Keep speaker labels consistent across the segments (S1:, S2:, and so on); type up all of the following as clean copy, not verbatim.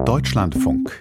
S1: Deutschlandfunk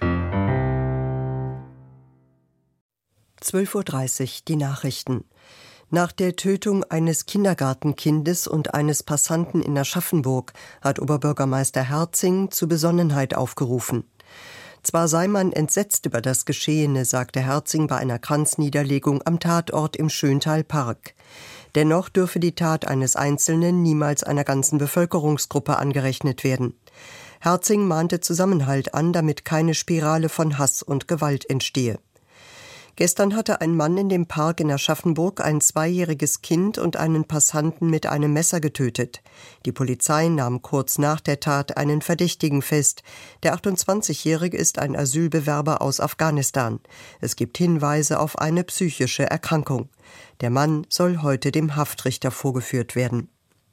S2: 12:30 Uhr die Nachrichten. Nach der Tötung eines Kindergartenkindes und eines Passanten in Aschaffenburg hat Oberbürgermeister Herzing zu Besonnenheit aufgerufen. Zwar sei man entsetzt über das Geschehene, sagte Herzing bei einer Kranzniederlegung am Tatort im Schöntal-Park. Dennoch dürfe die Tat eines Einzelnen niemals einer ganzen Bevölkerungsgruppe angerechnet werden. Herzing mahnte Zusammenhalt an, damit keine Spirale von Hass und Gewalt entstehe. Gestern hatte ein Mann in dem Park in Aschaffenburg ein 2-jähriges Kind und einen Passanten mit einem Messer getötet. Die Polizei nahm kurz nach der Tat einen Verdächtigen fest. Der 28-Jährige ist ein Asylbewerber aus Afghanistan. Es gibt Hinweise auf eine psychische Erkrankung. Der Mann soll heute dem Haftrichter vorgeführt werden.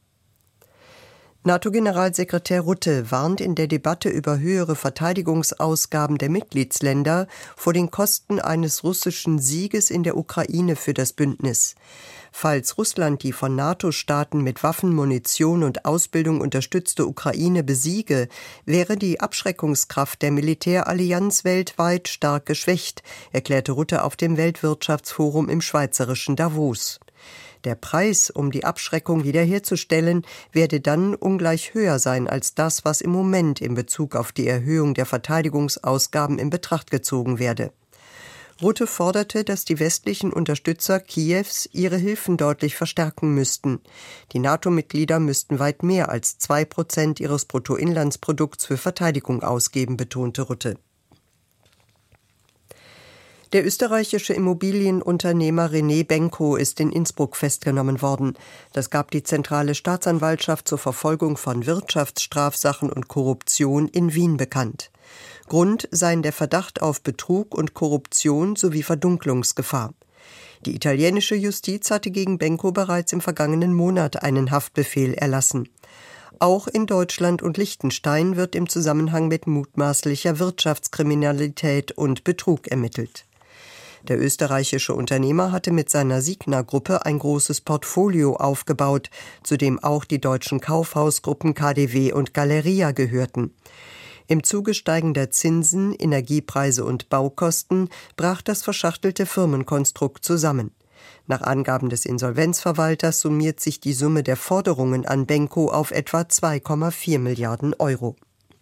S2: NATO-Generalsekretär Rutte warnt in der Debatte über höhere Verteidigungsausgaben der Mitgliedsländer vor den Kosten eines russischen Sieges in der Ukraine für das Bündnis. Falls Russland die von NATO-Staaten mit Waffen, Munition und Ausbildung unterstützte Ukraine besiege, wäre die Abschreckungskraft der Militärallianz weltweit stark geschwächt, erklärte Rutte auf dem Weltwirtschaftsforum im schweizerischen Davos. Der Preis, um die Abschreckung wiederherzustellen, werde dann ungleich höher sein als das, was im Moment in Bezug auf die Erhöhung der Verteidigungsausgaben in Betracht gezogen werde. Rutte forderte, dass die westlichen Unterstützer Kiews ihre Hilfen deutlich verstärken müssten. Die NATO-Mitglieder müssten weit mehr als 2% ihres Bruttoinlandsprodukts für Verteidigung ausgeben, betonte Rutte. Der österreichische Immobilienunternehmer René Benko ist in Innsbruck festgenommen worden. Das gab die Zentrale Staatsanwaltschaft zur Verfolgung von Wirtschaftsstrafsachen und Korruption in Wien bekannt. Grund seien der Verdacht auf Betrug und Korruption sowie Verdunklungsgefahr. Die italienische Justiz hatte gegen Benko bereits im vergangenen Monat einen Haftbefehl erlassen. Auch in Deutschland und Liechtenstein wird im Zusammenhang mit mutmaßlicher Wirtschaftskriminalität und Betrug ermittelt. Der österreichische Unternehmer hatte mit seiner Signa-Gruppe ein großes Portfolio aufgebaut, zu dem auch die deutschen Kaufhausgruppen KaDeWe und Galeria gehörten. Im Zuge steigender Zinsen, Energiepreise und Baukosten brach das verschachtelte Firmenkonstrukt zusammen. Nach Angaben des Insolvenzverwalters summiert sich die Summe der Forderungen an Benko auf etwa 2,4 Milliarden Euro.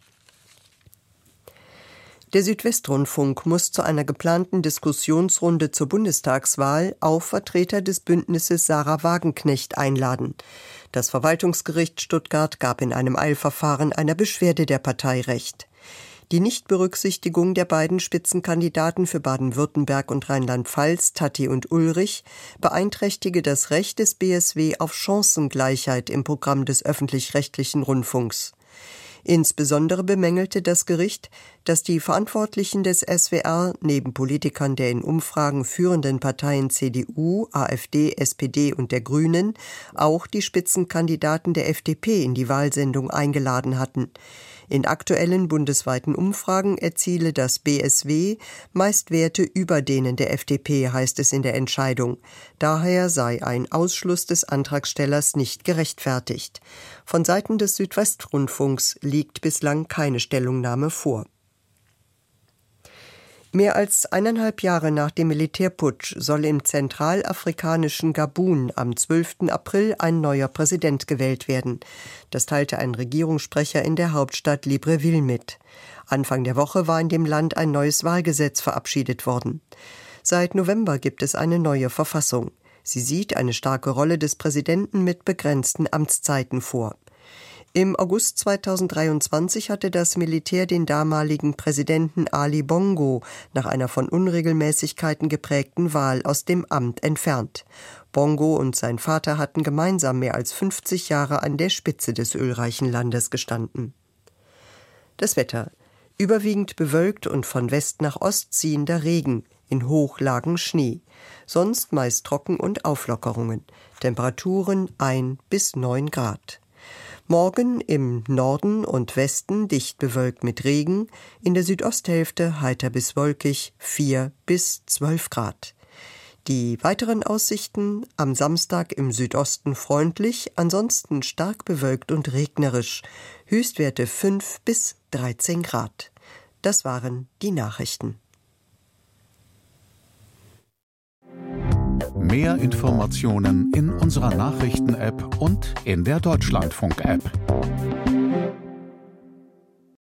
S2: Der Südwestrundfunk muss zu einer geplanten Diskussionsrunde zur Bundestagswahl auch Vertreter des Bündnisses Sarah Wagenknecht einladen. Das Verwaltungsgericht Stuttgart gab in einem Eilverfahren einer Beschwerde der Partei Recht. Die Nichtberücksichtigung der beiden Spitzenkandidaten für Baden-Württemberg und Rheinland-Pfalz, Tatti und Ulrich, beeinträchtige das Recht des BSW auf Chancengleichheit im Programm des öffentlich-rechtlichen Rundfunks. Insbesondere bemängelte das Gericht, dass die Verantwortlichen des SWR neben Politikern der in Umfragen führenden Parteien CDU, AfD, SPD und der Grünen auch die Spitzenkandidaten der FDP in die Wahlsendung eingeladen hatten. In aktuellen bundesweiten Umfragen erziele das BSW meist Werte über denen der FDP, heißt es in der Entscheidung. Daher sei ein Ausschluss des Antragstellers nicht gerechtfertigt. Von Seiten des Südwestrundfunks liegt bislang keine Stellungnahme vor. Mehr als 1,5 Jahre nach dem Militärputsch soll im zentralafrikanischen Gabun am 12. April ein neuer Präsident gewählt werden. Das teilte ein Regierungssprecher in der Hauptstadt Libreville mit. Anfang der Woche war in dem Land ein neues Wahlgesetz verabschiedet worden. Seit November gibt es eine neue Verfassung. Sie sieht eine starke Rolle des Präsidenten mit begrenzten Amtszeiten vor. Im August 2023 hatte das Militär den damaligen Präsidenten Ali Bongo nach einer von Unregelmäßigkeiten geprägten Wahl aus dem Amt entfernt. Bongo und sein Vater hatten gemeinsam mehr als 50 Jahre an der Spitze des ölreichen Landes gestanden. Das Wetter: überwiegend bewölkt und von West nach Ost ziehender Regen, in Hochlagen Schnee. Sonst meist trocken und Auflockerungen. Temperaturen 1 bis 9 Grad. Morgen im Norden und Westen dicht bewölkt mit Regen, in der Südosthälfte heiter bis wolkig 4 bis 12 Grad. Die weiteren Aussichten: am Samstag im Südosten freundlich, ansonsten stark bewölkt und regnerisch, Höchstwerte 5 bis 13 Grad. Das waren die Nachrichten.
S1: Mehr Informationen in unserer Nachrichten-App und in der Deutschlandfunk-App.